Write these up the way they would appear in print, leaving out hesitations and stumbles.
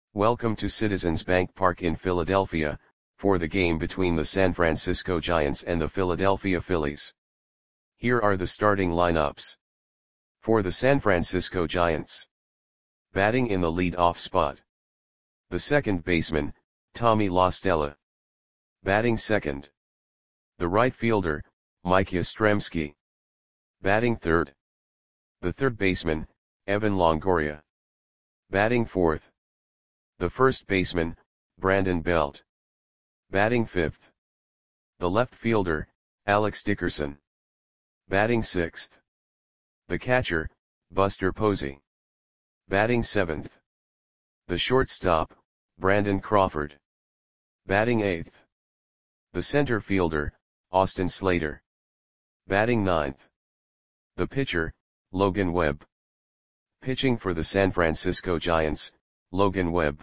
Welcome to Citizens Bank Park in Philadelphia, for the game between the San Francisco Giants and the Philadelphia Phillies. Here are the starting lineups. For the San Francisco Giants. Batting in the lead-off spot. The second baseman, Tommy La Stella. Batting second. The right fielder, Mike Yastrzemski. Batting third. The third baseman, Evan Longoria. Batting fourth. The first baseman, Brandon Belt. Batting fifth. The left fielder, Alex Dickerson. Batting sixth. The catcher, Buster Posey. Batting seventh. The shortstop, Brandon Crawford. Batting eighth. The center fielder, Austin Slater. Batting ninth. The pitcher, Logan Webb. Pitching for the San Francisco Giants, Logan Webb.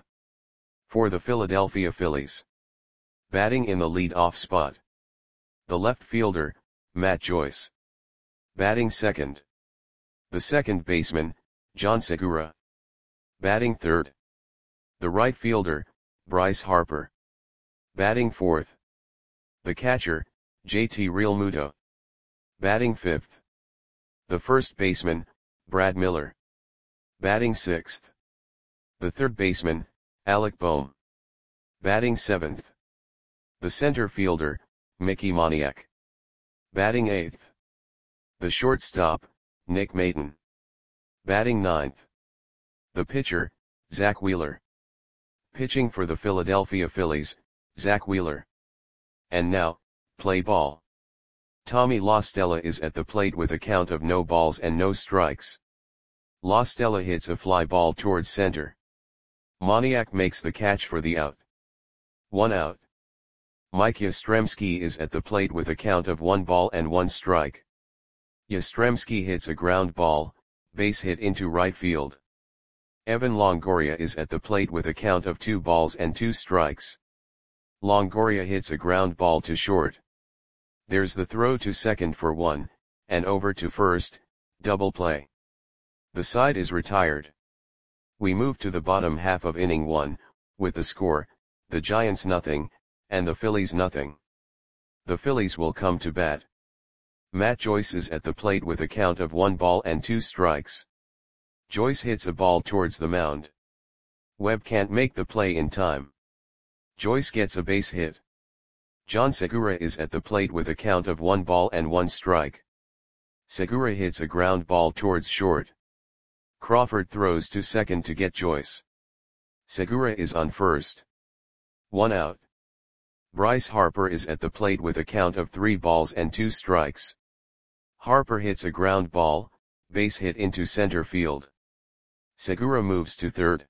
For the Philadelphia Phillies. Batting in the lead-off spot. The left fielder, Matt Joyce. Batting second. The second baseman, John Segura. Batting third. The right fielder, Bryce Harper. Batting fourth. The catcher, JT Realmuto. Batting fifth. The first baseman, Brad Miller. Batting sixth. The third baseman, Alec Bohm. Batting seventh. The center fielder, Mickey Moniak. Batting eighth. The shortstop, Nick Maton. Batting ninth. The pitcher, Zach Wheeler. Pitching for the Philadelphia Phillies, Zach Wheeler. And now, play ball. Tommy La Stella is at the plate with a count of no balls and no strikes. La Stella hits a fly ball towards center. Moniak makes the catch for the out. 1 out. Mike Yastrzemski is at the plate with a count of 1 ball and 1 strike. Yastrzemski hits a ground ball, base hit into right field. Evan Longoria is at the plate with a count of 2 balls and 2 strikes. Longoria hits a ground ball to short. There's the throw to second for 1, and over to first, double play. The side is retired. We move to the bottom half of inning 1, with the score, the Giants nothing, and the Phillies nothing. The Phillies will come to bat. Matt Joyce is at the plate with a count of 1 ball and 2 strikes. Joyce hits a ball towards the mound. Webb can't make the play in time. Joyce gets a base hit. John Segura is at the plate with a count of 1 ball and 1 strike. Segura hits a ground ball towards short. Crawford throws to second to get Joyce. Segura is on first. 1 out. Bryce Harper is at the plate with a count of 3 balls and 2 strikes. Harper hits a ground ball, base hit into center field. Segura moves to third.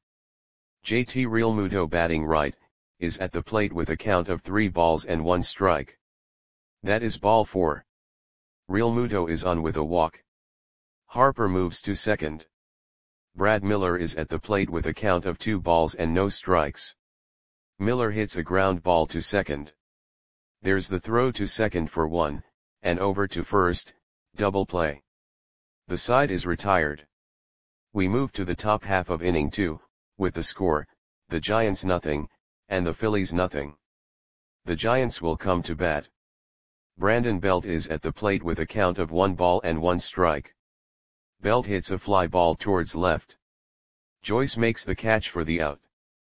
JT Realmuto, batting right, is at the plate with a count of 3 balls and 1 strike. That is ball 4. Realmuto is on with a walk. Harper moves to second. Brad Miller is at the plate with a count of 2 balls and no strikes. Miller hits a ground ball to second. There's the throw to second for 1, and over to first, double play. The side is retired. We move to the top half of inning 2, with the score, the Giants nothing, and the Phillies nothing. The Giants will come to bat. Brandon Belt is at the plate with a count of 1 ball and 1 strike. Belt hits a fly ball towards left. Joyce makes the catch for the out.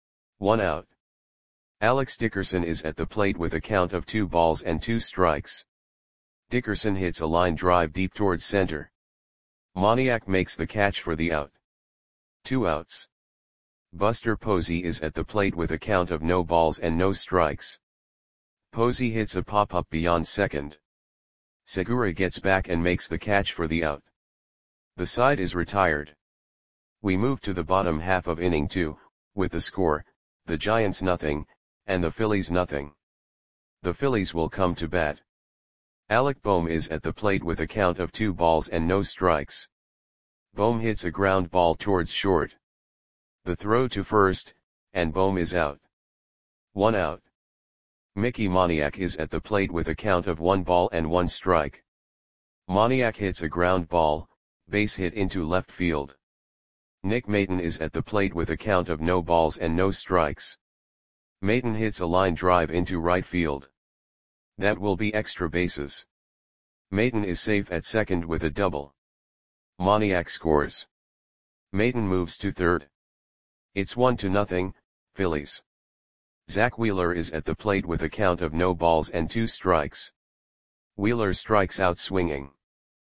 1 out. Alex Dickerson is at the plate with a count of 2 balls and 2 strikes. Dickerson hits a line drive deep towards center. Moniak makes the catch for the out. 2 outs. Buster Posey is at the plate with a count of no balls and no strikes. Posey hits a pop-up beyond second. Segura gets back and makes the catch for the out. The side is retired. We move to the bottom half of inning 2, with the score, the Giants nothing, and the Phillies nothing. The Phillies will come to bat. Alec Bohm is at the plate with a count of 2 balls and no strikes. Bohm hits a ground ball towards short. The throw to first, and Bohm is out. 1 out. Mickey Moniak is at the plate with a count of 1 ball and 1 strike. Moniak hits a ground ball, base hit into left field. Nick Maton is at the plate with a count of no balls and no strikes. Maton hits a line drive into right field. That will be extra bases. Maton is safe at second with a double. Moniak scores. Maton moves to third. It's 1-0, Phillies. Zach Wheeler is at the plate with a count of no balls and 2 strikes. Wheeler strikes out swinging.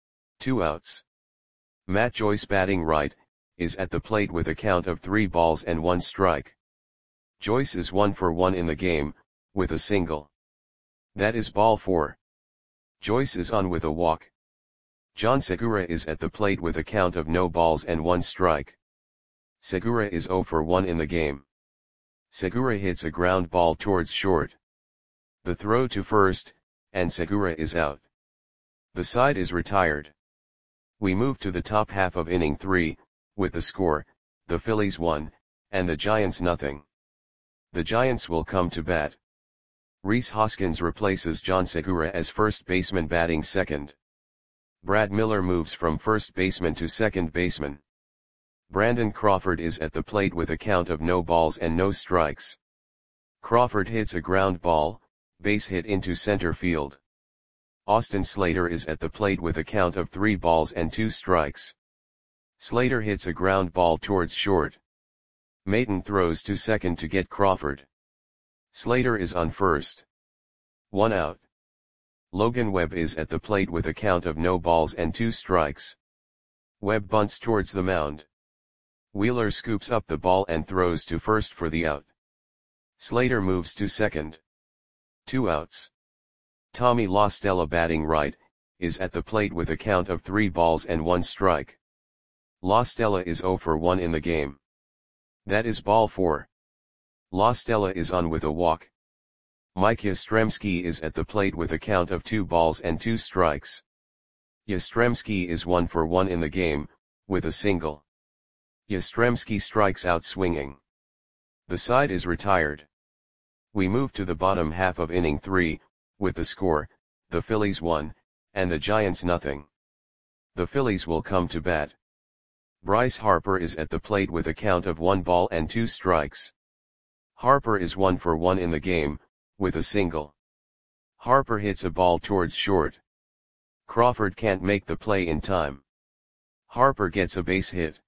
2 outs. Matt Joyce batting right, is at the plate with a count of 3 balls and 1 strike. Joyce is 1 for 1 in the game, with a single. That is ball 4. Joyce is on with a walk. John Segura is at the plate with a count of no balls and 1 strike. Segura is 0 for 1 in the game. Segura hits a ground ball towards short. The throw to first, and Segura is out. The side is retired. We move to the top half of inning 3, with the score, the Phillies 1, and the Giants nothing. The Giants will come to bat. Rhys Hoskins replaces John Segura as first baseman batting second. Brad Miller moves from first baseman to second baseman. Brandon Crawford is at the plate with a count of no balls and no strikes. Crawford hits a ground ball, base hit into center field. Austin Slater is at the plate with a count of 3 balls and 2 strikes. Slater hits a ground ball towards short. Maton throws to second to get Crawford. Slater is on first. 1 out. Logan Webb is at the plate with a count of no balls and 2 strikes. Webb bunts towards the mound. Wheeler scoops up the ball and throws to first for the out. Slater moves to second. 2 outs. Tommy La Stella batting right, is at the plate with a count of 3 balls and 1 strike. La Stella is 0 for 1 in the game. That is ball 4. La Stella is on with a walk. Mike Yastrzemski is at the plate with a count of 2 balls and 2 strikes. Yastrzemski is 1 for 1 in the game, with a single. Yastrzemski strikes out swinging. The side is retired. We move to the bottom half of inning 3, with the score, the Phillies 1, and the Giants nothing. The Phillies will come to bat. Bryce Harper is at the plate with a count of 1 ball and 2 strikes. Harper is 1 for 1 in the game, with a single. Harper hits a ball towards short. Crawford can't make the play in time. Harper gets a base hit.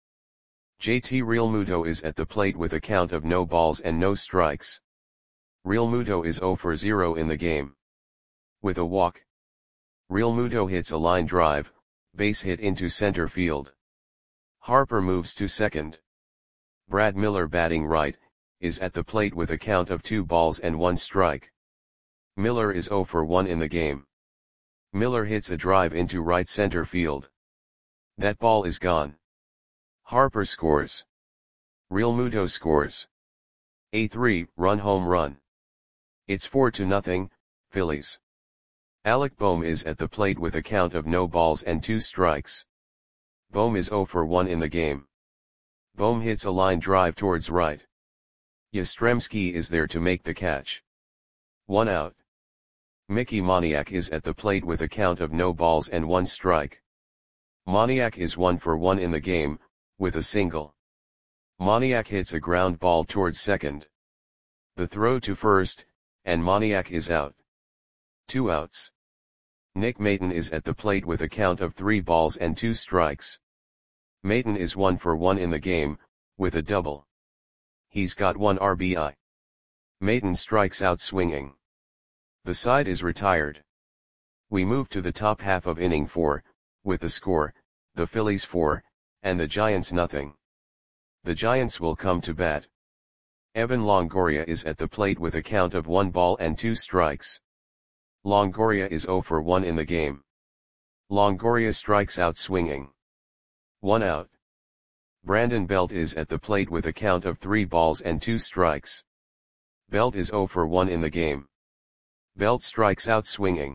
JT Realmuto is at the plate with a count of no balls and no strikes. Realmuto is 0 for 0 in the game. With a walk. Realmuto hits a line drive, base hit into center field. Harper moves to second. Brad Miller batting right, is at the plate with a count of 2 balls and 1 strike. Miller is 0 for 1 in the game. Miller hits a drive into right center field. That ball is gone. Harper scores. Realmuto scores. A 3-run home run. It's 4-0, Phillies. Alec Bohm is at the plate with a count of no balls and 2 strikes. Bohm is 0 for 1 in the game. Bohm hits a line drive towards right. Yastrzemski is there to make the catch. 1 out. Mickey Moniak is at the plate with a count of no balls and 1 strike. Moniak is 1 for 1 in the game, with a single. Moniak hits a ground ball towards second. The throw to first, and Moniak is out. 2 outs. Nick Maton is at the plate with a count of 3 balls and 2 strikes. Maton is 1 for 1 in the game, with a double. He's got 1 RBI. Maton strikes out swinging. The side is retired. We move to the top half of inning 4, with the score, the Phillies 4, and the Giants nothing. The Giants will come to bat. Evan Longoria is at the plate with a count of 1 ball and 2 strikes. Longoria is 0 for 1 in the game. Longoria strikes out swinging. 1 out. Brandon Belt is at the plate with a count of 3 balls and 2 strikes. Belt is 0 for 1 in the game. Belt strikes out swinging.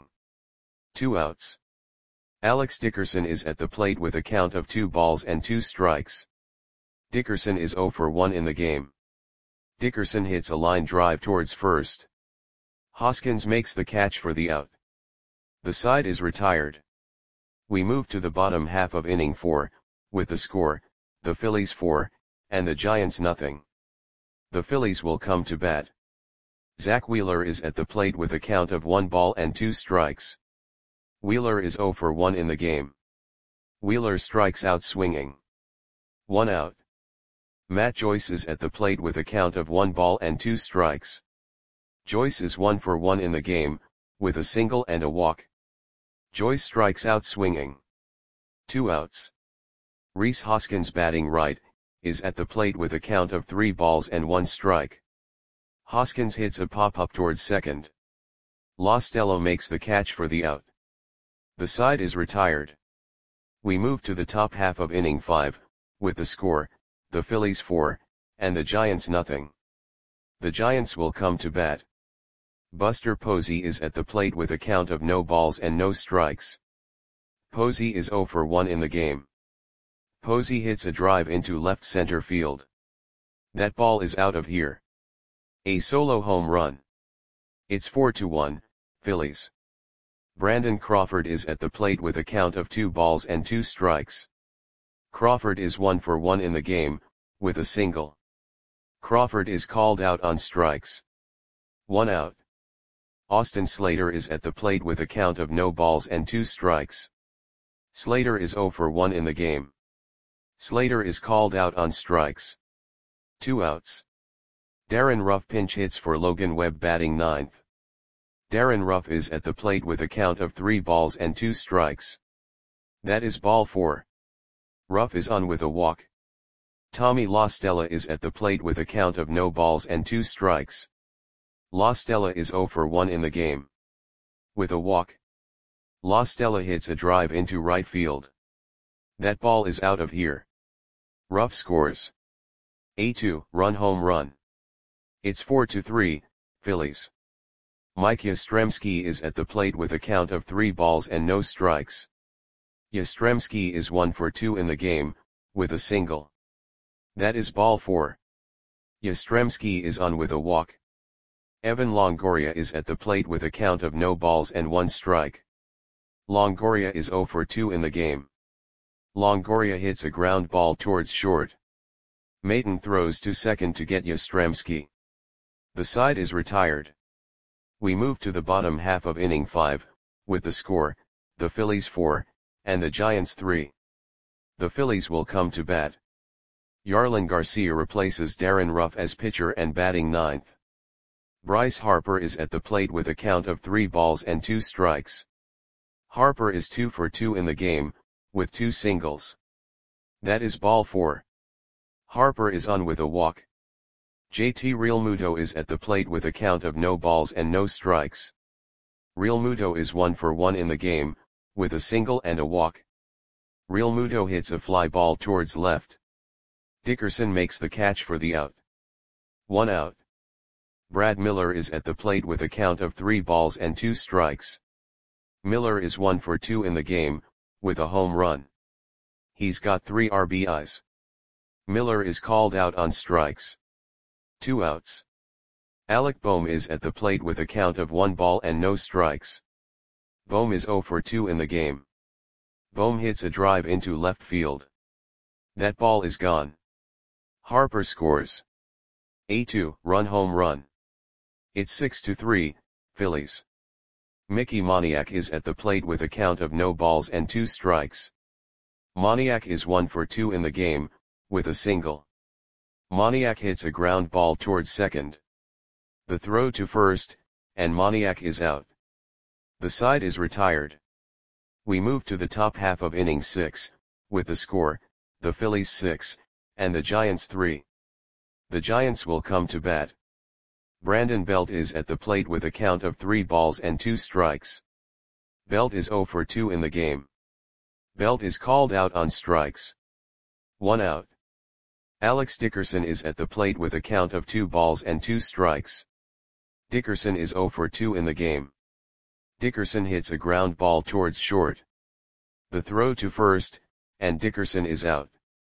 2 outs. Alex Dickerson is at the plate with a count of 2 balls and 2 strikes. Dickerson is 0 for 1 in the game. Dickerson hits a line drive towards first. Hoskins makes the catch for the out. The side is retired. We move to the bottom half of inning 4, with the score, the Phillies 4, and the Giants nothing. The Phillies will come to bat. Zach Wheeler is at the plate with a count of 1 ball and 2 strikes. Wheeler is 0 for 1 in the game. Wheeler strikes out swinging. 1 out. Matt Joyce is at the plate with a count of 1 ball and 2 strikes. Joyce is 1 for 1 in the game, with a single and a walk. Joyce strikes out swinging. 2 outs. Rhys Hoskins batting right, is at the plate with a count of 3 balls and 1 strike. Hoskins hits a pop-up towards second. La Stella makes the catch for the out. The side is retired. We move to the top half of inning 5, with the score, the Phillies 4, and the Giants nothing. The Giants will come to bat. Buster Posey is at the plate with a count of no balls and no strikes. Posey is 0 for 1 in the game. Posey hits a drive into left center field. That ball is out of here. A solo home run. It's 4-1, Phillies. Brandon Crawford is at the plate with a count of 2 balls and 2 strikes. Crawford is 1 for 1 in the game, with a single. Crawford is called out on strikes. 1 out. Austin Slater is at the plate with a count of no balls and 2 strikes. Slater is 0 for 1 in the game. Slater is called out on strikes. 2 outs. Darren Ruff pinch hits for Logan Webb batting 9th. Darren Ruff is at the plate with a count of 3 balls and 2 strikes. That is ball 4. Ruff is on with a walk. Tommy La Stella is at the plate with a count of no balls and 2 strikes. La Stella is 0 for 1 in the game. With a walk. La Stella hits a drive into right field. That ball is out of here. Ruff scores. A 2-run home run. It's 4-3, Phillies. Mike Yastrzemski is at the plate with a count of 3 balls and no strikes. Yastrzemski is 1 for 2 in the game, with a single. That is ball 4. Yastrzemski is on with a walk. Evan Longoria is at the plate with a count of no balls and 1 strike. Longoria is 0 for 2 in the game. Longoria hits a ground ball towards short. Maton throws to second to get Yastrzemski. The side is retired. We move to the bottom half of inning 5, with the score, the Phillies 4, and the Giants 3. The Phillies will come to bat. Yarlin Garcia replaces Darren Ruff as pitcher and batting 9th. Bryce Harper is at the plate with a count of 3 balls and 2 strikes. Harper is 2 for 2 in the game, with 2 singles. That is ball 4. Harper is on with a walk. JT Realmuto is at the plate with a count of no balls and no strikes. Realmuto is 1 for 1 in the game, with a single and a walk. Realmuto hits a fly ball towards left. Dickerson makes the catch for the out. 1 out. Brad Miller is at the plate with a count of 3 balls and 2 strikes. Miller is 1 for 2 in the game, with a home run. He's got 3 RBIs. Miller is called out on strikes. 2 outs. Alec Bohm is at the plate with a count of 1 ball and no strikes. Bohm is 0 for 2 in the game. Bohm hits a drive into left field. That ball is gone. Harper scores. A 2-run home run. It's 6-3, Phillies. Mickey Moniak is at the plate with a count of no balls and 2 strikes. Moniak is 1 for 2 in the game, with a single. Moniak hits a ground ball towards second. The throw to first, and Moniak is out. The side is retired. We move to the top half of inning 6, with the score, the Phillies 6, and the Giants 3. The Giants will come to bat. Brandon Belt is at the plate with a count of 3 balls and 2 strikes. Belt is 0 for 2 in the game. Belt is called out on strikes. 1 out. Alex Dickerson is at the plate with a count of 2 balls and 2 strikes. Dickerson is 0 for 2 in the game. Dickerson hits a ground ball towards short. The throw to first, and Dickerson is out.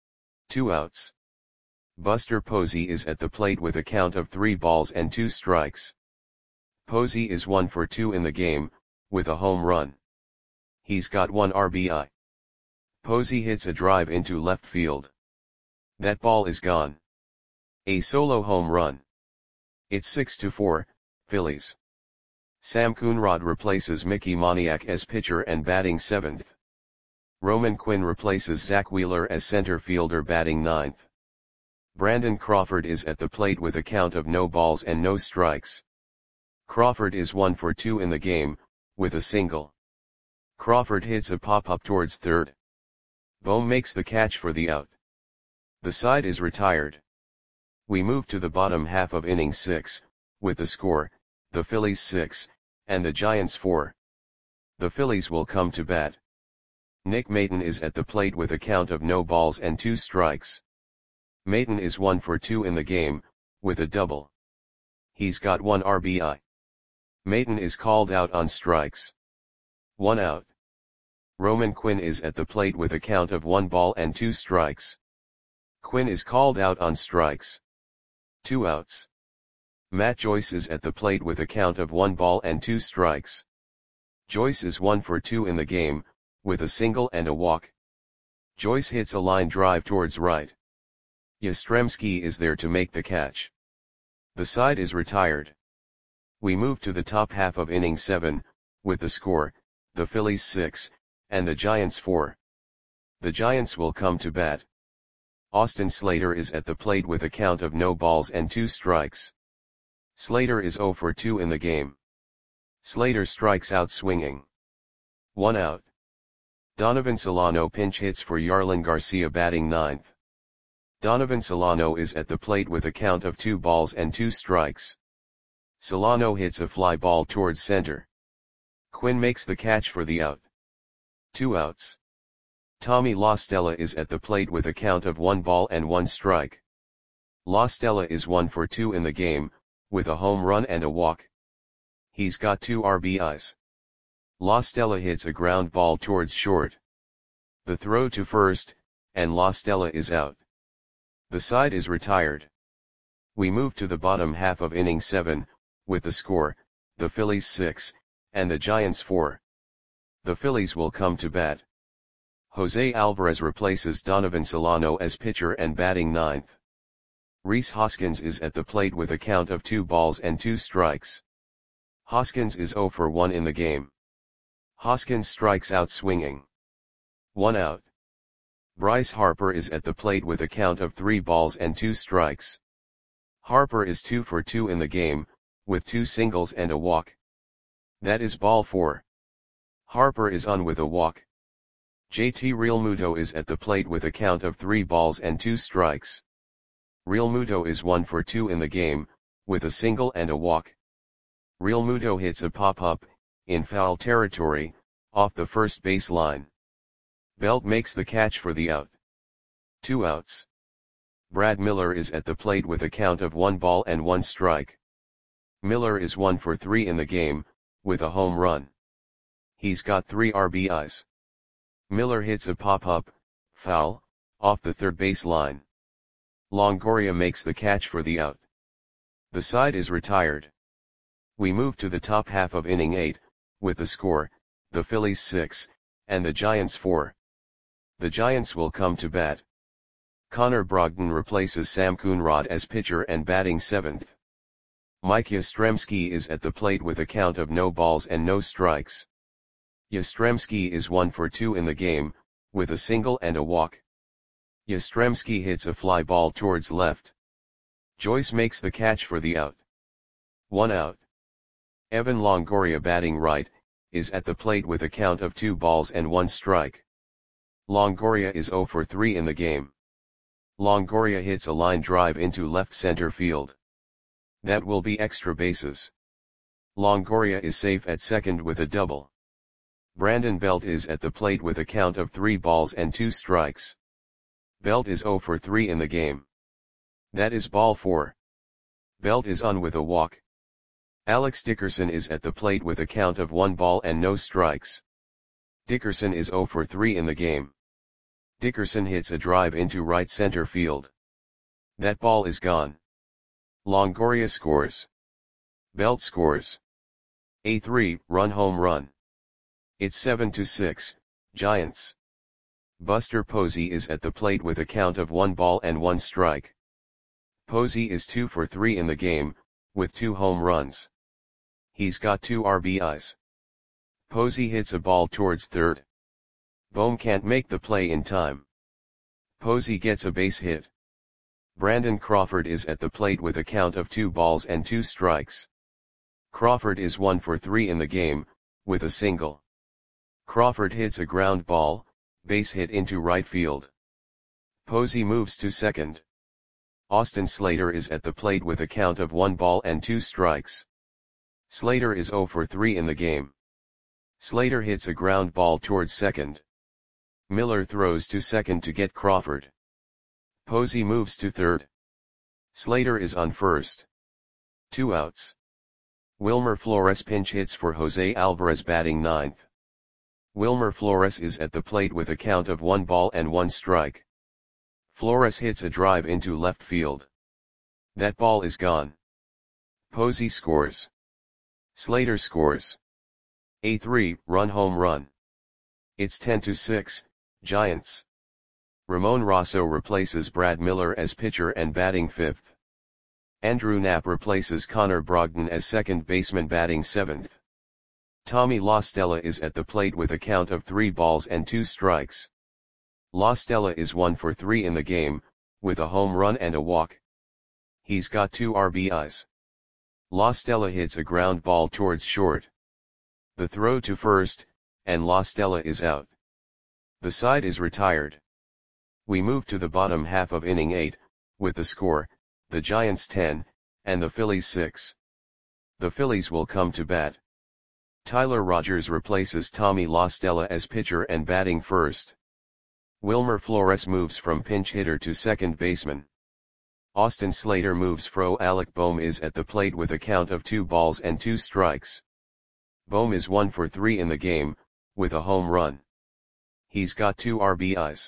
2 outs. Buster Posey is at the plate with a count of 3 balls and 2 strikes. Posey is 1 for 2 in the game, with a home run. He's got 1 RBI. Posey hits a drive into left field. That ball is gone. A solo home run. It's 6-4, Phillies. Sam Coonrod replaces Mickey Moniak as pitcher and batting 7th. Roman Quinn replaces Zach Wheeler as center fielder batting 9th. Brandon Crawford is at the plate with a count of no balls and no strikes. Crawford is 1 for 2 in the game, with a single. Crawford hits a pop-up towards third. Bohm makes the catch for the out. The side is retired. We move to the bottom half of inning 6, with the score, the Phillies 6, and the Giants 4. The Phillies will come to bat. Nick Maton is at the plate with a count of no balls and 2 strikes. Maton is 1 for 2 in the game, with a double. He's got 1 RBI. Maton is called out on strikes. 1 out. Roman Quinn is at the plate with a count of 1 ball and 2 strikes. Quinn is called out on strikes. 2 outs. Matt Joyce is at the plate with a count of 1 ball and 2 strikes. Joyce is 1 for 2 in the game, with a single and a walk. Joyce hits a line drive towards right. Yastrzemski is there to make the catch. The side is retired. We move to the top half of inning 7, with the score, the Phillies 6, and the Giants 4. The Giants will come to bat. Austin Slater is at the plate with a count of no balls and 2 strikes. Slater is 0 for 2 in the game. Slater strikes out swinging. 1 out. Donovan Solano pinch hits for Yarlin Garcia batting 9th. Donovan Solano is at the plate with a count of 2 balls and 2 strikes. Solano hits a fly ball towards center. Quinn makes the catch for the out. 2 outs. Tommy La Stella is at the plate with a count of 1 ball and 1 strike. La Stella is 1 for 2 in the game, with a home run and a walk. He's got 2 RBIs. La Stella hits a ground ball towards short. The throw to first, and La Stella is out. The side is retired. We move to the bottom half of inning 7, with the score, the Phillies 6, and the Giants 4. The Phillies will come to bat. Jose Alvarez replaces Donovan Solano as pitcher and batting 9th. Rhys Hoskins is at the plate with a count of 2 balls and 2 strikes. Hoskins is 0 for 1 in the game. Hoskins strikes out swinging. 1 out. Bryce Harper is at the plate with a count of 3 balls and 2 strikes. Harper is 2 for 2 in the game, with 2 singles and a walk. That is ball 4. Harper is on with a walk. JT Realmuto is at the plate with a count of 3 balls and 2 strikes. Realmuto is 1 for 2 in the game, with a single and a walk. Realmuto hits a pop-up, in foul territory, off the first base line. Belt makes the catch for the out. 2 outs. Brad Miller is at the plate with a count of 1 ball and 1 strike. Miller is 1 for 3 in the game, with a home run. He's got 3 RBIs. Miller hits a pop-up, foul, off the third base line. Longoria makes the catch for the out. The side is retired. We move to the top half of inning 8, with the score, the Phillies 6, and the Giants 4. The Giants will come to bat. Connor Brogdon replaces Sam Coonrod as pitcher and batting 7th. Mike Yastrzemski is at the plate with a count of no balls and no strikes. Yastrzemski is 1 for 2 in the game, with a single and a walk. Yastrzemski hits a fly ball towards left. Joyce makes the catch for the out. 1 out. Evan Longoria batting right, is at the plate with a count of 2 balls and 1 strike. Longoria is 0 for 3 in the game. Longoria hits a line drive into left center field. That will be extra bases. Longoria is safe at second with a double. Brandon Belt is at the plate with a count of 3 balls and 2 strikes. Belt is 0 for 3 in the game. That is ball 4. Belt is on with a walk. Alex Dickerson is at the plate with a count of 1 ball and no strikes. Dickerson is 0 for 3 in the game. Dickerson hits a drive into right center field. That ball is gone. Longoria scores. Belt scores. A 3-run home run. It's 7-6, Giants. Buster Posey is at the plate with a count of 1 ball and 1 strike. Posey is 2 for 3 in the game, with 2 home runs. He's got 2 RBIs. Posey hits a ball towards third. Bohm can't make the play in time. Posey gets a base hit. Brandon Crawford is at the plate with a count of 2 balls and 2 strikes. Crawford is 1 for 3 in the game, with a single. Crawford hits a ground ball, base hit into right field. Posey moves to second. Austin Slater is at the plate with a count of 1 ball and 2 strikes. Slater is 0 for 3 in the game. Slater hits a ground ball towards second. Miller throws to second to get Crawford. Posey moves to third. Slater is on first. 2 outs. Wilmer Flores pinch hits for Jose Alvarez batting ninth. Wilmer Flores is at the plate with a count of 1 ball and 1 strike. Flores hits a drive into left field. That ball is gone. Posey scores. Slater scores. A 3-run home run. It's 10-6, Giants. Ramon Rosso replaces Brad Miller as pitcher and batting fifth. Andrew Knapp replaces Connor Brogdon as second baseman batting seventh. Tommy La Stella is at the plate with a count of 3 balls and 2 strikes. La Stella is 1 for 3 in the game, with a home run and a walk. He's got 2 RBIs. La Stella hits a ground ball towards short. The throw to first, and La Stella is out. The side is retired. We move to the bottom half of inning 8, with the score, the Giants 10, and the Phillies 6. The Phillies will come to bat. Tyler Rogers replaces Tommy La Stella as pitcher and batting first. Wilmer Flores moves from pinch hitter to second baseman. Austin Slater moves fro. Alec Bohm is at the plate with a count of 2 balls and 2 strikes. Bohm is 1 for 3 in the game, with a home run. He's got 2 RBIs.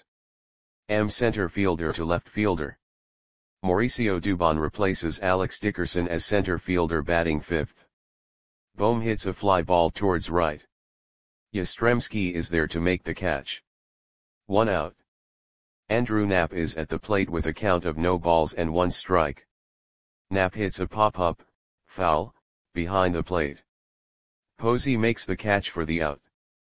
Center fielder to left fielder. Mauricio Dubon replaces Alex Dickerson as center fielder batting fifth. Bohm hits a fly ball towards right. Yastrzemski is there to make the catch. 1 out. Andrew Knapp is at the plate with a count of no balls and 1 strike. Knapp hits a pop-up, foul, behind the plate. Posey makes the catch for the out.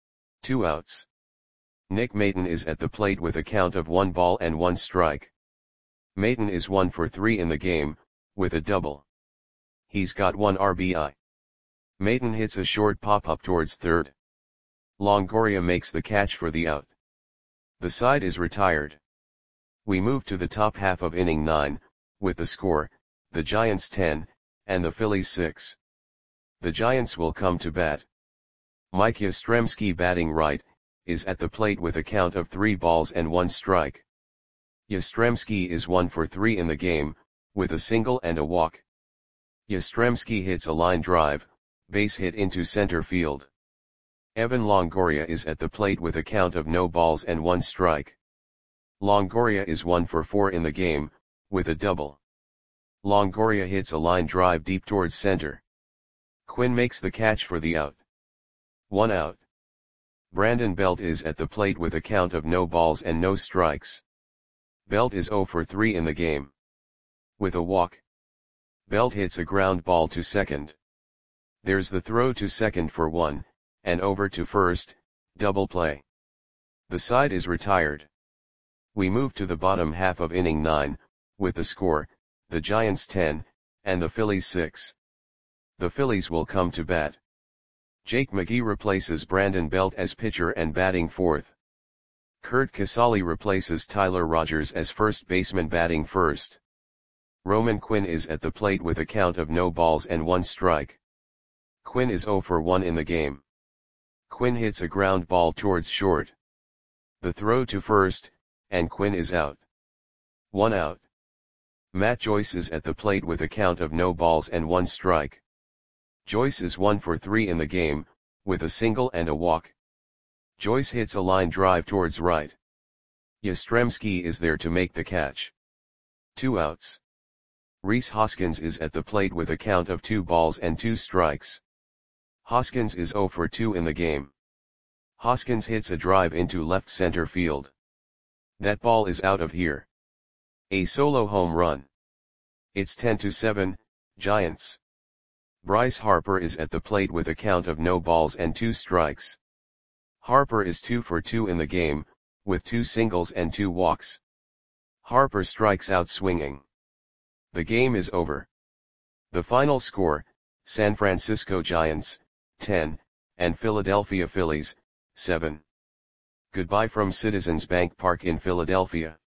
2 outs. Nick Maton is at the plate with a count of 1 ball and 1 strike. Maton is 1 for 3 in the game, with a double. He's got 1 RBI. Maton hits a short pop-up towards third. Longoria makes the catch for the out. The side is retired. We move to the top half of inning 9, with the score, the Giants 10, and the Phillies 6. The Giants will come to bat. Mike Yastrzemski batting right, is at the plate with a count of 3 balls and 1 strike. Yastrzemski is 1 for 3 in the game, with a single and a walk. Yastrzemski hits a line drive, base hit into center field. Evan Longoria is at the plate with a count of no balls and 1 strike. Longoria is 1 for 4 in the game, with a double. Longoria hits a line drive deep towards center. Quinn makes the catch for the out. 1 out. Brandon Belt is at the plate with a count of no balls and no strikes. Belt is 0 for 3 in the game. With a walk. Belt hits a ground ball to second. There's the throw to second for 1, and over to first, double play. The side is retired. We move to the bottom half of inning 9, with the score, the Giants 10, and the Phillies 6. The Phillies will come to bat. Jake McGee replaces Brandon Belt as pitcher and batting fourth. Kurt Casale replaces Tyler Rogers as first baseman batting first. Roman Quinn is at the plate with a count of no balls and 1 strike. Quinn is 0 for 1 in the game. Quinn hits a ground ball towards short. The throw to first, and Quinn is out. 1 out. Matt Joyce is at the plate with a count of no balls and 1 strike. Joyce is 1 for 3 in the game, with a single and a walk. Joyce hits a line drive towards right. Yastrzemski is there to make the catch. 2 outs. Rhys Hoskins is at the plate with a count of 2 balls and 2 strikes. Hoskins is 0 for 2 in the game. Hoskins hits a drive into left center field. That ball is out of here. A solo home run. It's 10-7, Giants. Bryce Harper is at the plate with a count of no balls and 2 strikes. Harper is 2 for 2 in the game, with 2 singles and 2 walks. Harper strikes out swinging. The game is over. The final score, San Francisco Giants, 10, and Philadelphia Phillies, 7. Goodbye from Citizens Bank Park in Philadelphia.